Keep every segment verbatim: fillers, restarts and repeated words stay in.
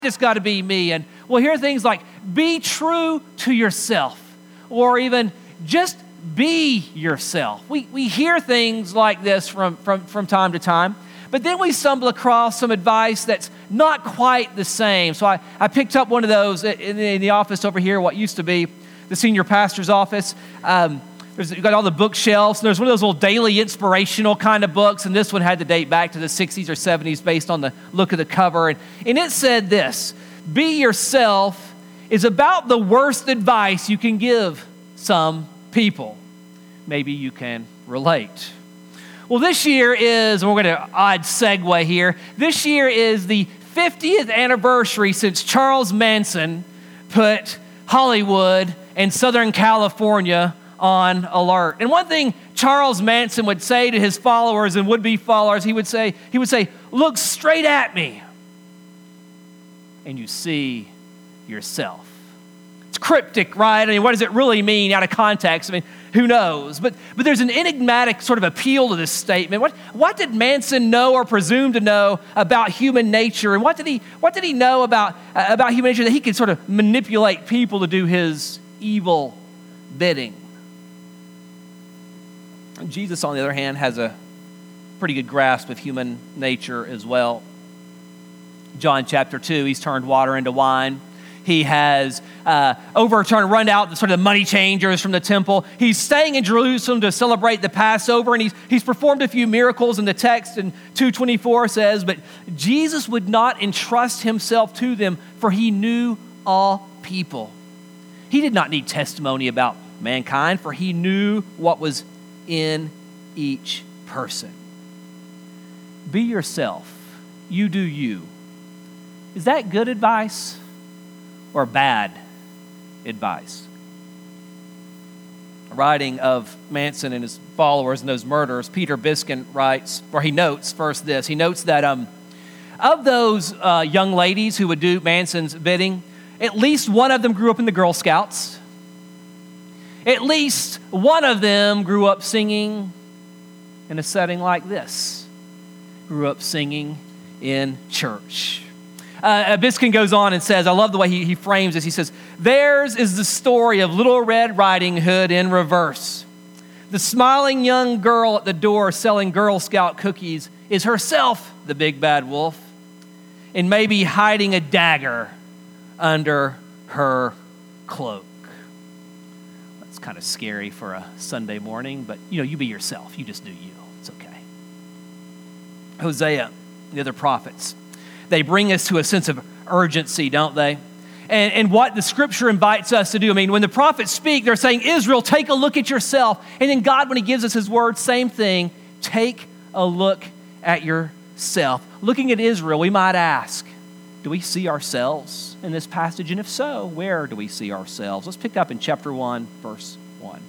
just got to be me. And we'll hear things like, be true to yourself, or even just be yourself. We we hear things like this from, from, from time to time, but then we stumble across some advice that's not quite the same. So I, I picked up one of those in, in the office over here, what used to be the senior pastor's office. Um, There's, you've got all the bookshelves, and there's one of those little daily inspirational kind of books, and this one had to date back to the sixties or seventies based on the look of the cover. And, and it said this: be yourself is about the worst advice you can give some people. Maybe you can relate. Well, this year is, and we're going to odd segue here, this year is the fiftieth anniversary since Charles Manson put Hollywood and Southern California on alert. And one thing Charles Manson would say to his followers and would-be followers, he would say, he would say, look straight at me and you see yourself. It's cryptic, right? I mean, what does it really mean out of context? I mean, who knows? But but there's an enigmatic sort of appeal to this statement. What what did Manson know or presume to know about human nature? And what did he what did he know about uh, about human nature that he could sort of manipulate people to do his evil bidding? Jesus, on the other hand, has a pretty good grasp of human nature as well. John chapter two, he's turned water into wine. He has uh, overturned, run out the sort of money changers from the temple. He's staying in Jerusalem to celebrate the Passover, and he's, he's performed a few miracles. In the text in two twenty-four says, but Jesus would not entrust himself to them, for he knew all people. He did not need testimony about mankind, for he knew what was in each person. Be yourself. You do you. Is that good advice or bad advice? Writing of Manson and his followers and those murderers, Peter Biskin writes, or he notes first this, he notes that um, of those uh, young ladies who would do Manson's bidding, at least one of them grew up in the Girl Scouts. At least one of them grew up singing in a setting like this, grew up singing in church. Uh, Biskin goes on and says, I love the way he, he frames this. He says, theirs is the story of Little Red Riding Hood in reverse. The smiling young girl at the door selling Girl Scout cookies is herself the big bad wolf, and maybe hiding a dagger under her cloak. That's kind of scary for a Sunday morning, but you know, you be yourself. You just do you. It's okay. Hosea, the other prophets, they bring us to a sense of urgency, don't they? And, and what the scripture invites us to do. I mean, when the prophets speak, they're saying, Israel, take a look at yourself. And then God, when he gives us his word, same thing, take a look at yourself. Looking at Israel, we might ask, do we see ourselves in this passage? And if so, where do we see ourselves? Let's pick up in chapter one, verse one.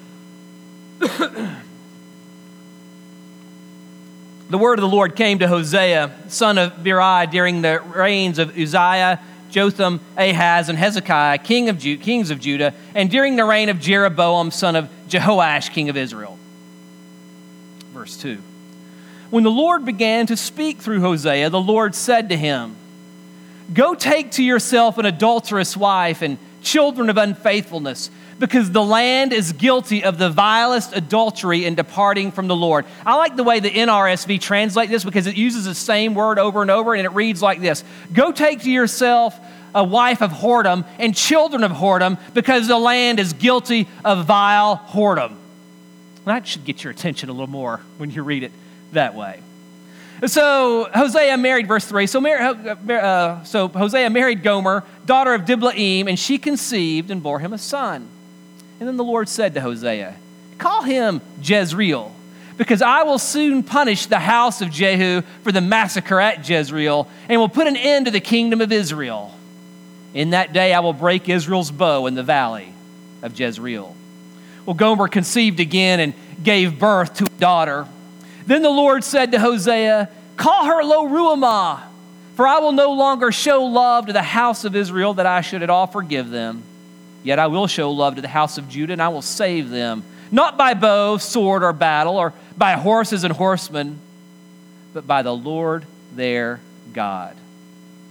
The word of the Lord came to Hosea, son of Beeri, during the reigns of Uzziah, Jotham, Ahaz, and Hezekiah, king of Ju- kings of Judah, and during the reign of Jeroboam, son of Jehoash, king of Israel. Verse two. When the Lord began to speak through Hosea, the Lord said to him, go take to yourself an adulterous wife and children of unfaithfulness, because the land is guilty of the vilest adultery in departing from the Lord. I like the way the N R S V translates this because it uses the same word over and over, and it reads like this. Go take to yourself a wife of whoredom and children of whoredom, because the land is guilty of vile whoredom. That should get your attention a little more when you read it that way. So Hosea married, verse three, so, uh, so Hosea married Gomer, daughter of Diblaim, and she conceived and bore him a son. And then the Lord said to Hosea, call him Jezreel, because I will soon punish the house of Jehu for the massacre at Jezreel, and will put an end to the kingdom of Israel. In that day I will break Israel's bow in the valley of Jezreel. Well, Gomer conceived again and gave birth to a daughter. Then the Lord said to Hosea, call her Lo-ruhamah, for I will no longer show love to the house of Israel, that I should at all forgive them. Yet I will show love to the house of Judah, and I will save them, not by bow, sword, or battle, or by horses and horsemen, but by the Lord their God.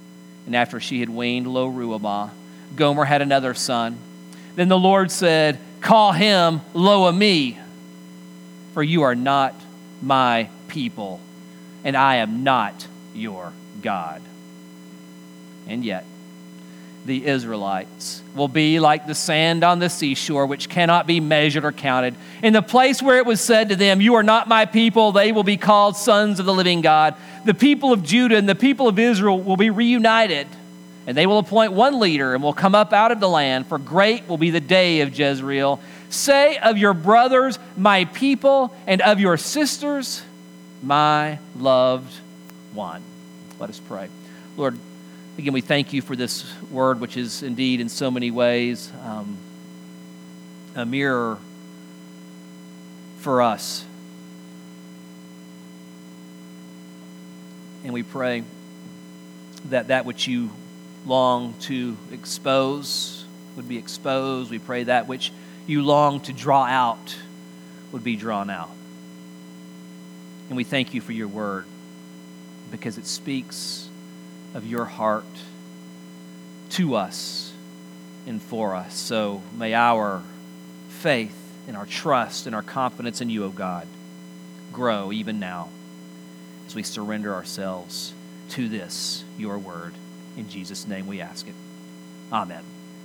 And after she had weaned Lo-ruhamah, Gomer had another son. Then the Lord said, call him Lo-ammi, for you are not my people, and I am not your God. And yet, the Israelites will be like the sand on the seashore, which cannot be measured or counted. In the place where it was said to them, you are not my people, they will be called sons of the living God. The people of Judah and the people of Israel will be reunited, and they will appoint one leader and will come up out of the land, for great will be the day of Jezreel. Say of your brothers, my people, and of your sisters, my loved one. Let us pray. Lord, again, we thank you for this word, which is indeed in so many ways um, a mirror for us. And we pray that that which you long to expose would be exposed. We pray that which you long to draw out would be drawn out. And we thank you for your word, because it speaks of your heart to us and for us. So may our faith and our trust and our confidence in you, O God, grow even now as we surrender ourselves to this, your word. In Jesus' name we ask it. Amen.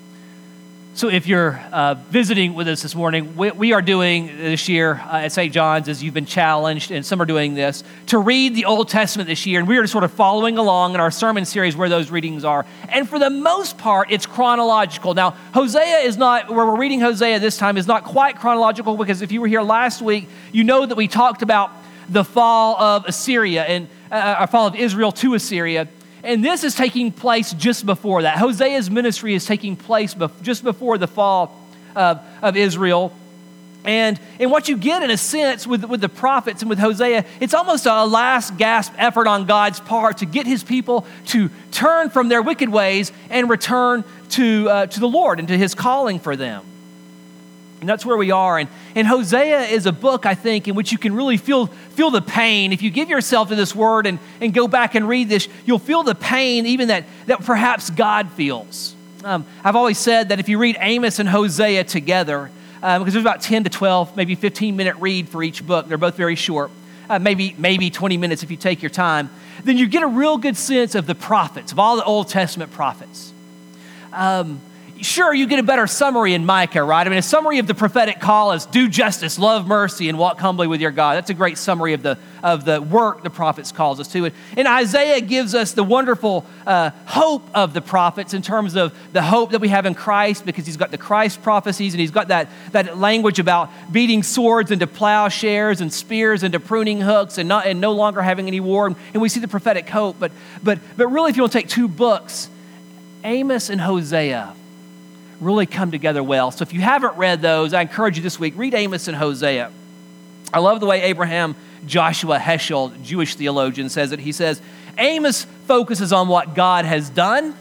So if you're uh, visiting with us this morning, we, we are doing this year uh, at Saint John's, as you've been challenged, and some are doing this, to read the Old Testament this year. And we are sort of following along in our sermon series where those readings are. And for the most part, it's chronological. Now, Hosea is not, where we're reading Hosea this time, is not quite chronological, because if you were here last week, you know that we talked about the fall of Assyria and uh, a fall of Israel to Assyria. And this is taking place just before that. Hosea's ministry is taking place bef- just before the fall of, of Israel. And, and what you get in a sense with, with the prophets and with Hosea, it's almost a last gasp effort on God's part to get his people to turn from their wicked ways and return to, uh, to the Lord and to his calling for them. And that's where we are. And, and Hosea is a book, I think, in which you can really feel, feel the pain. If you give yourself to this word and, and go back and read this, you'll feel the pain even that, that perhaps God feels. Um, I've always said that if you read Amos and Hosea together, um, because there's about ten to twelve, maybe fifteen minute read for each book. They're both very short, uh, maybe, maybe twenty minutes if you take your time. Then you get a real good sense of the prophets, of all the Old Testament prophets. Um, Sure, you get a better summary in Micah, right? I mean, a summary of the prophetic call is do justice, love mercy, and walk humbly with your God. That's a great summary of the of the work the prophets calls us to. And Isaiah gives us the wonderful uh, hope of the prophets in terms of the hope that we have in Christ, because he's got the Christ prophecies, and he's got that, that language about beating swords into plowshares and spears into pruning hooks and not and no longer having any war. And we see the prophetic hope. But but but really, if you want to take two books, Amos and Hosea really come together well. So if you haven't read those, I encourage you this week, read Amos and Hosea. I love the way Abraham Joshua Heschel, Jewish theologian, says it. He says, Amos focuses on what God has done,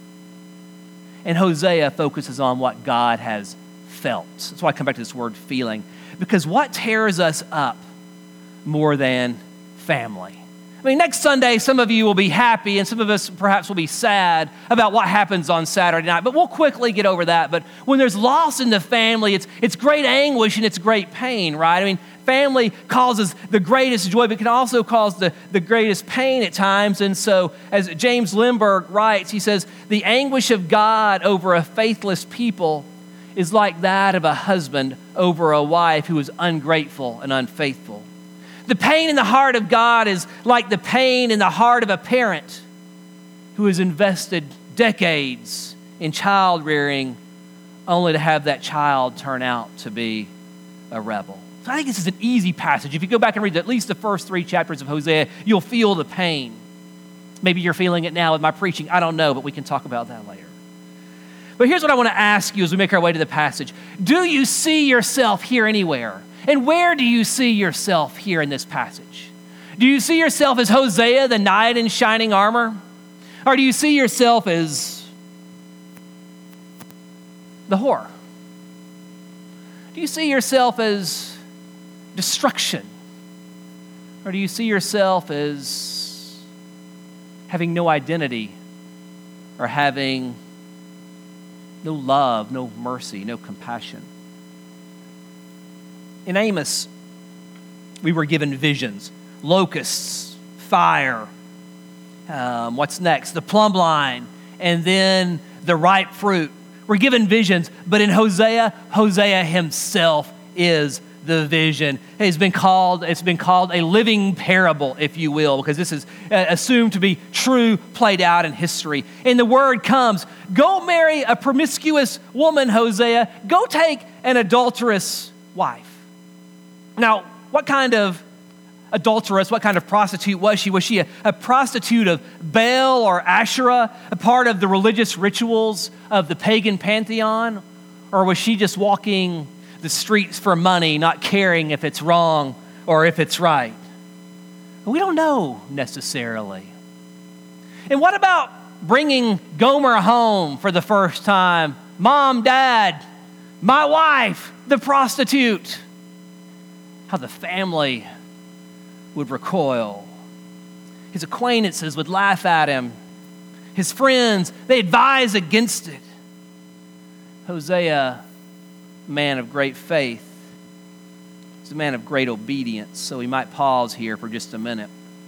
and Hosea focuses on what God has felt. That's why I come back to this word feeling. Because what tears us up more than family? I mean, next Sunday, some of you will be happy, and some of us perhaps will be sad about what happens on Saturday night, but we'll quickly get over that. But when there's loss in the family, it's it's great anguish and it's great pain, right? I mean, family causes the greatest joy, but can also cause the, the greatest pain at times. And so, as James Lindbergh writes, he says, the anguish of God over a faithless people is like that of a husband over a wife who is ungrateful and unfaithful. The pain in the heart of God is like the pain in the heart of a parent who has invested decades in child rearing only to have that child turn out to be a rebel. So I think this is an easy passage. If you go back and read at least the first three chapters of Hosea, you'll feel the pain. Maybe you're feeling it now with my preaching. I don't know, but we can talk about that later. But here's what I want to ask you as we make our way to the passage. Do you see yourself here anywhere? And where do you see yourself here in this passage? Do you see yourself as Hosea, the knight in shining armor? Or do you see yourself as the whore? Do you see yourself as destruction? Or do you see yourself as having no identity are having no love, no mercy, no compassion. In Amos, we were given visions, locusts, fire. Um, what's next? The plumb line, and then the ripe fruit. We're given visions, but in Hosea, Hosea himself is the vision. It's been called, it's been called a living parable, if you will, because this is uh, assumed to be true, played out in history. And the word comes, go marry a promiscuous woman, Hosea. Go take an adulterous wife. Now, what kind of adulteress, what kind of prostitute was she? Was she a, a prostitute of Baal or Asherah, a part of the religious rituals of the pagan pantheon? Or was she just walking the streets for money, not caring if it's wrong or if it's right? We don't know necessarily. And what about bringing Gomer home for the first time? Mom, Dad, my wife, the prostitute. How the family would recoil. His acquaintances would laugh at him. His friends, they advise against it. Hosea, man of great faith, is a man of great obedience, so we might pause here for just a minute.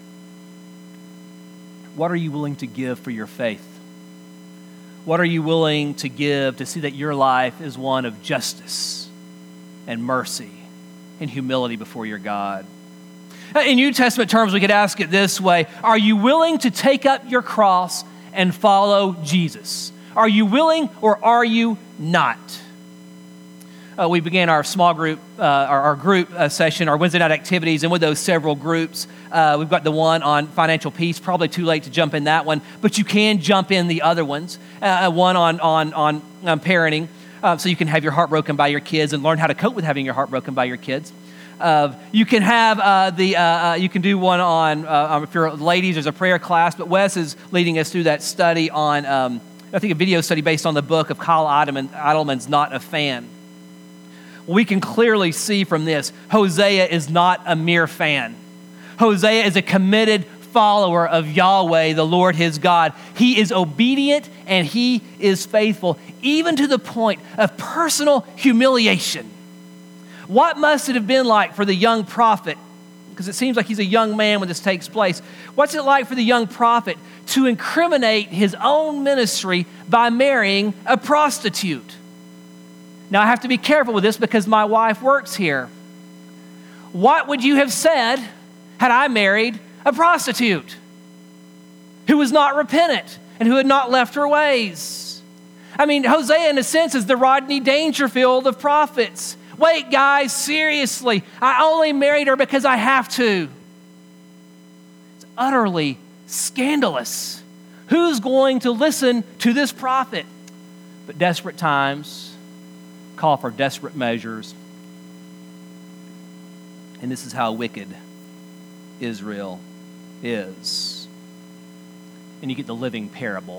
What are you willing to give for your faith? What are you willing to give to see that your life is one of justice and mercy and humility before your God? In New Testament terms, we could ask it this way. Are you willing to take up your cross and follow Jesus? Are you willing or are you not? Uh, we began our small group, uh, our, our group uh, session, our Wednesday night activities, and with those several groups, uh, we've got the one on financial peace. Probably too late to jump in that one, but you can jump in the other ones. Uh, one on on on um, parenting, uh, so you can have your heart broken by your kids and learn how to cope with having your heart broken by your kids. Uh, you can have uh, the uh, uh, you can do one on uh, um, if you're ladies. There's a prayer class, but Wes is leading us through that study on um, I think a video study based on the book of Kyle Idleman, Idleman's Not a Fan. We can clearly see from this, Hosea is not a mere fan. Hosea is a committed follower of Yahweh, the Lord his God. He is obedient and he is faithful, even to the point of personal humiliation. What must it have been like for the young prophet? Because it seems like he's a young man when this takes place. What's it like for the young prophet to incriminate his own ministry by marrying a prostitute? Now, I have to be careful with this because my wife works here. What would you have said had I married a prostitute who was not repentant and who had not left her ways? I mean, Hosea, in a sense, is the Rodney Dangerfield of prophets. Wait, guys, seriously, I only married her because I have to. It's utterly scandalous. Who's going to listen to this prophet? But desperate times call for desperate measures. And this is how wicked Israel is. And you get the living parable.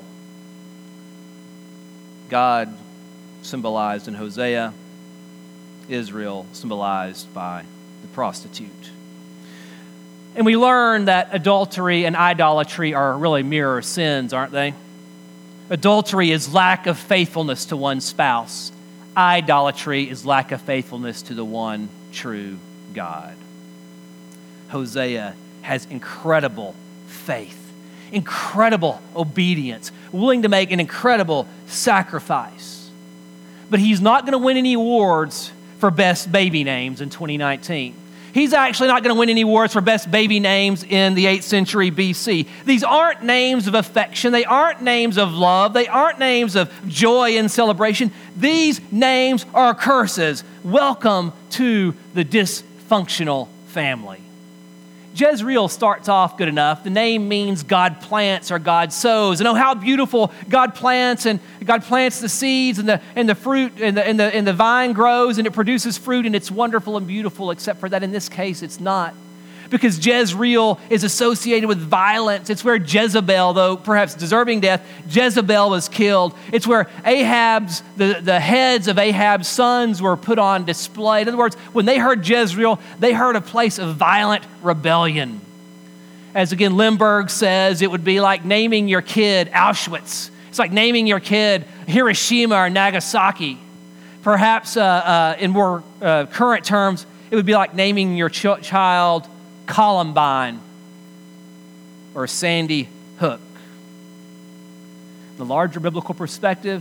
God symbolized in Hosea, Israel symbolized by the prostitute. And we learn that adultery and idolatry are really mirror sins, aren't they? Adultery is lack of faithfulness to one's spouse. Idolatry is lack of faithfulness to the one true God. Hosea has incredible faith, incredible obedience, willing to make an incredible sacrifice. But he's not going to win any awards for best baby names in twenty nineteen. He's actually not going to win any awards for best baby names in the eighth century B C. These aren't names of affection. They aren't names of love. They aren't names of joy and celebration. These names are curses. Welcome to the dysfunctional family. Jezreel starts off good enough. The name means God plants or God sows. And oh, how beautiful God plants and God plants the seeds and the and the fruit and the and the and the vine grows and it produces fruit and it's wonderful and beautiful, except for that in this case it's not. Because Jezreel is associated with violence. It's where Jezebel, though perhaps deserving death, Jezebel was killed. It's where Ahab's, the, the heads of Ahab's sons were put on display. In other words, when they heard Jezreel, they heard a place of violent rebellion. As again, Limburg says, it would be like naming your kid Auschwitz. It's like naming your kid Hiroshima or Nagasaki. Perhaps uh, uh, in more uh, current terms, it would be like naming your ch- child Columbine or Sandy Hook. The larger biblical perspective,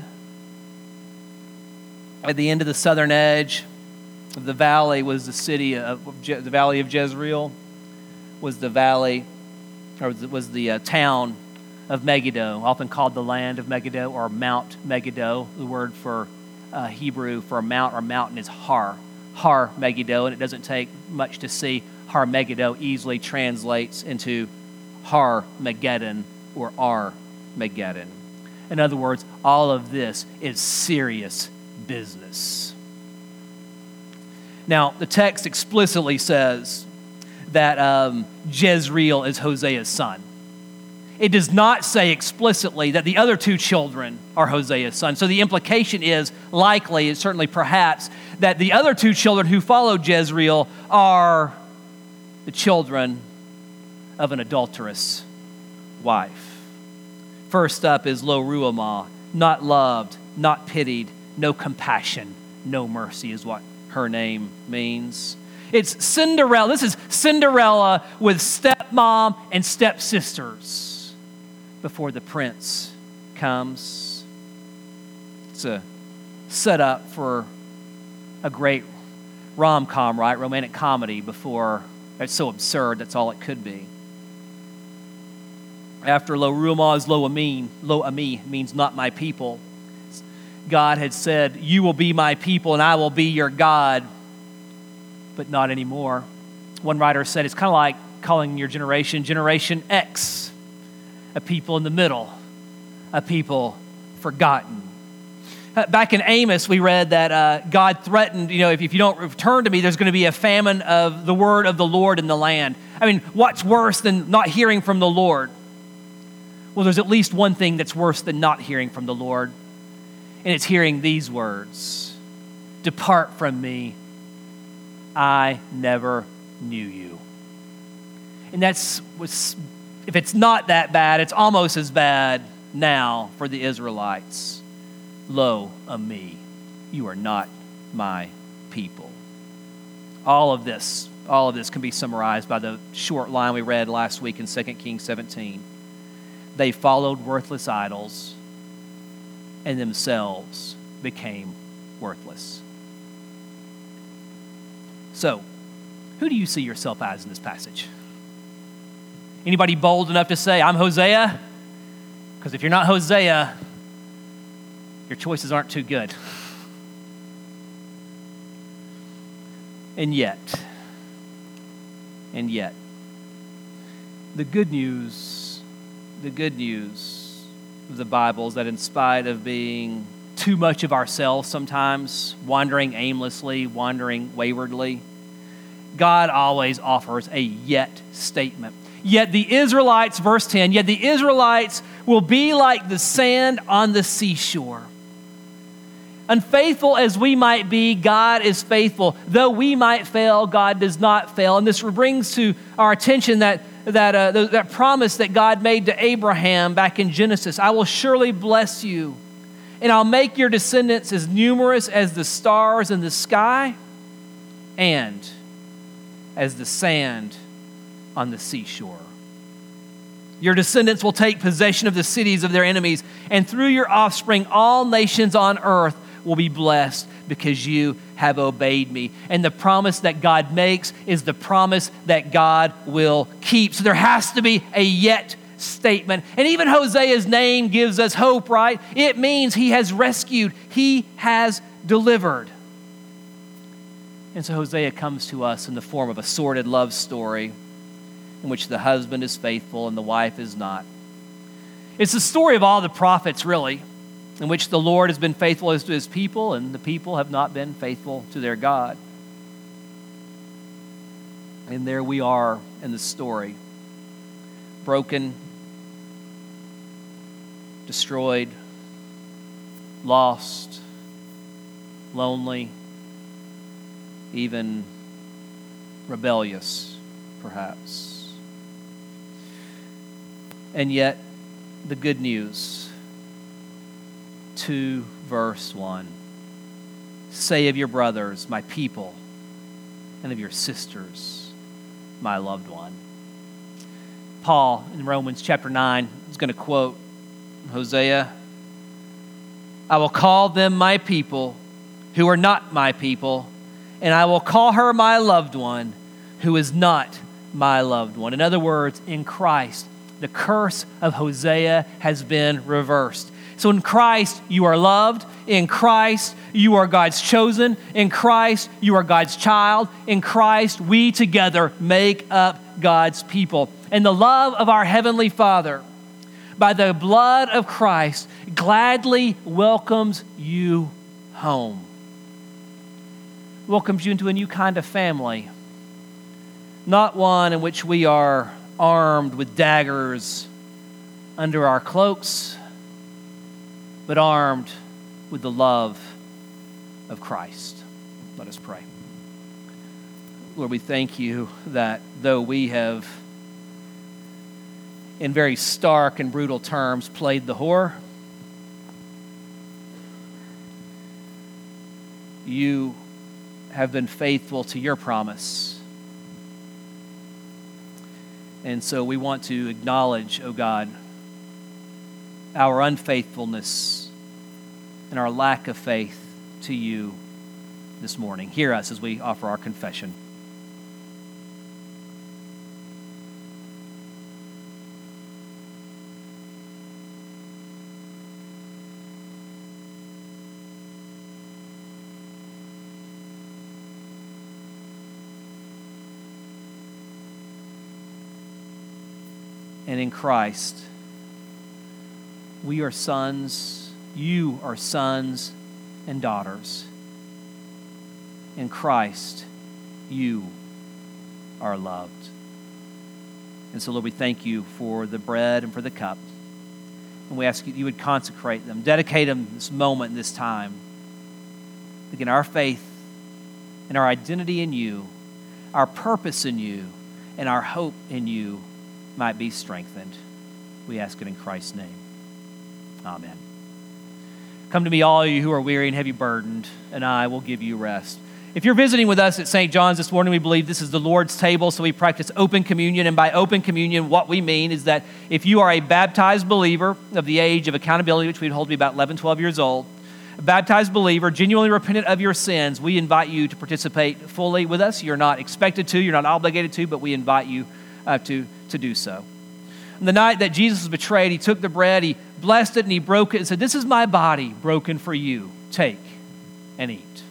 at the end of the southern edge of the valley was the city of Je- the valley of Jezreel, was the valley, or was the, was the uh, town of Megiddo, often called the land of Megiddo or Mount Megiddo. The word for uh, Hebrew for a mount or mountain is Har, Har Megiddo, and it doesn't take much to see Har Megiddo easily translates into Har Megiddon or Ar Megiddon. In other words, all of this is serious business. Now, the text explicitly says that um, Jezreel is Hosea's son. It does not say explicitly that the other two children are Hosea's son. So the implication is likely, and certainly perhaps, that the other two children who followed Jezreel are the children of an adulterous wife. First up is Lo Ruhamah, not loved, not pitied, no compassion, no mercy is what her name means. It's Cinderella. This is Cinderella with stepmom and stepsisters before the prince comes. It's a setup for a great rom-com, right? Romantic comedy before it's so absurd, that's all it could be. After Lo Ruhamah is Lo Ami. Lo Ami means not my people. God had said, you will be my people and I will be your God, but not anymore. One writer said it's kind of like calling your generation Generation X, a people in the middle, a people forgotten. Back in Amos, we read that uh, God threatened, you know, if, if you don't return to me, there's going to be a famine of the word of the Lord in the land. I mean, what's worse than not hearing from the Lord? Well, there's at least one thing that's worse than not hearing from the Lord, and it's hearing these words: depart from me, I never knew you. And that's, if it's not that bad, it's almost as bad now for the Israelites. Lo Ami, you are not my people. All of this, all of this can be summarized by the short line we read last week in Second Kings seventeen. They followed worthless idols and themselves became worthless. So, who do you see yourself as in this passage? Anybody bold enough to say, I'm Hosea? Because if you're not Hosea, your choices aren't too good. And yet, and yet, the good news, the good news of the Bible is that in spite of being too much of ourselves sometimes, wandering aimlessly, wandering waywardly, God always offers a yet statement. Yet the Israelites, verse ten, yet the Israelites will be like the sand on the seashore. Unfaithful as we might be, God is faithful. Though we might fail, God does not fail. And this brings to our attention that, that, uh, that promise that God made to Abraham back in Genesis. I will surely bless you, and I'll make your descendants as numerous as the stars in the sky and as the sand on the seashore. Your descendants will take possession of the cities of their enemies, and through your offspring, all nations on earth will be blessed because you have obeyed me. And the promise that God makes is the promise that God will keep. So there has to be a yet statement. And even Hosea's name gives us hope, right? It means he has rescued, he has delivered. And so Hosea comes to us in the form of a sordid love story in which the husband is faithful and the wife is not. It's the story of all the prophets, really, in which the Lord has been faithful as to his people and the people have not been faithful to their God. And there we are in the story, broken, destroyed, lost, lonely, even rebellious, perhaps. And yet, the good news two, verse one. Say of your brothers, my people, and of your sisters, my loved one. Paul in Romans chapter nine is going to quote Hosea. I will call them my people who are not my people, and I will call her my loved one who is not my loved one. In other words, in Christ, the curse of Hosea has been reversed. So in Christ, you are loved. In Christ, you are God's chosen. In Christ, you are God's child. In Christ, we together make up God's people. And the love of our Heavenly Father, by the blood of Christ, gladly welcomes you home. Welcomes you into a new kind of family. Not one in which we are armed with daggers under our cloaks, but armed with the love of Christ. Let us pray. Lord, we thank you that though we have, in very stark and brutal terms, played the whore, you have been faithful to your promise. And so we want to acknowledge, O God, our unfaithfulness and our lack of faith to you this morning. Hear us as we offer our confession. And in Christ, we are sons, you are sons and daughters. In Christ, you are loved. And so, Lord, we thank you for the bread and for the cup. And we ask you, you would consecrate them, dedicate them this moment, this time. Again, our faith and our identity in you, our purpose in you, and our hope in you might be strengthened. We ask it in Christ's name. Amen. Come to me, all you who are weary and heavy burdened, and I will give you rest. If you're visiting with us at Saint John's this morning, we believe this is the Lord's table, so we practice open communion. And by open communion, what we mean is that if you are a baptized believer of the age of accountability, which we'd hold to be about eleven, twelve years old, a baptized believer, genuinely repentant of your sins, we invite you to participate fully with us. You're not expected to, you're not obligated to, but we invite you uh, to to do so. On the night that Jesus was betrayed, he took the bread, he blessed it, and he broke it and said, "This is my body broken for you. Take and eat."